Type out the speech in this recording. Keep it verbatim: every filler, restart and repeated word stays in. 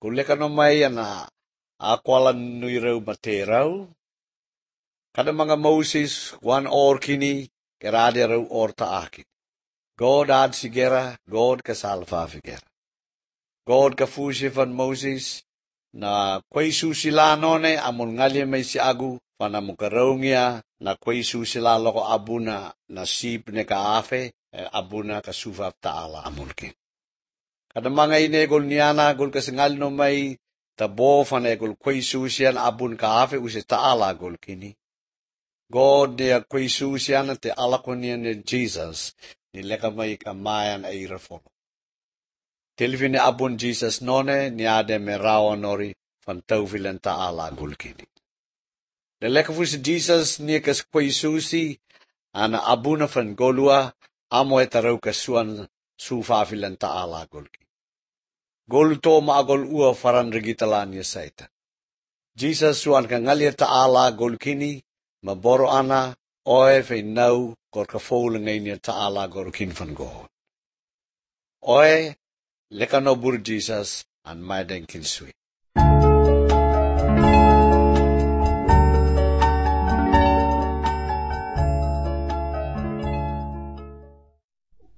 Kuleka no may na akwalan nuiraw materaw. Kada mga Moses, one or kini, kerade raw or taakit. God ad sigera, God kasalfa figera. God kafusifan Moses, na kwaisu sila none amon ngali may si agu, panamukaraw niya, na kwaisu sila loko abuna, na sip ne kaafe, abuna kasufaf taala amulkin. Kada mga inegol niyana, gul kasingal no may tabo fanegol kwaisu siyan abun kaafe, usi taala gul kini. God niya kwaisu siyan te alakon niya ni Jesus, nileka may kamayan ay reform. Tilvini abun Jesus none niade merawa nori fantauvilan taala gul kini. Nileka fusi Jesus niya kas kwaisusi, ana abuna fan golua, amo etarau kasuan sufavilan taala gul kini. Gol to maagol ua faran regitalan niya saita. Jesus suan ka ngalia taala gol kini, maboro ana, oe fe nau, kor ka foul ngay niya taala gol kin van God. Oe, leka no bur Jesus, an maiden kin sui.